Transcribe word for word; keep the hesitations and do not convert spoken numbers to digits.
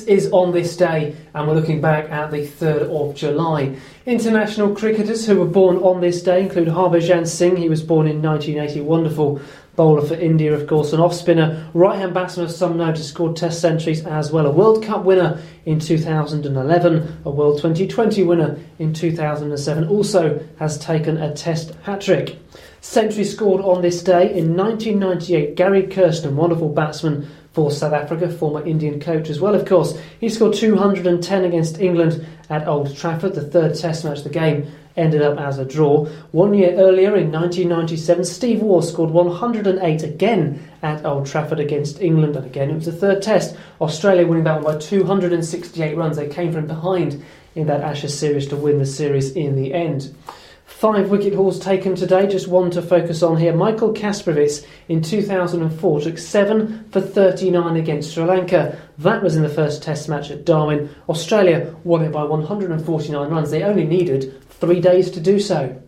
is On This Day, and we're looking back at the third of July. International cricketers who were born on this day include Harbhajan Singh. He was born in nineteen eighty, wonderful bowler for India, of course, an off-spinner, right-hand batsman of some note, has scored test centuries as well. A World Cup winner in two thousand eleven, a World twenty twenty winner in two thousand seven, also has taken a test hat-trick. Century scored on this day in nineteen ninety-eight, Gary Kirsten, wonderful batsman for South Africa, former Indian coach as well, of course. He scored two hundred ten against England at Old Trafford, the third test match. The game ended up as a draw. One year earlier, in nineteen ninety-seven, Steve Waugh scored one hundred eight again at Old Trafford against England, and again it was the third test. Australia winning that one by two hundred sixty-eight runs. They came from behind in that Ashes series to win the series in the end. Five wicket hauls taken today, just one to focus on here. Michael Kasprowicz in two thousand four took seven for thirty-nine against Sri Lanka. That was in the first test match at Darwin. Australia won it by one hundred forty-nine runs. They only needed three days to do so.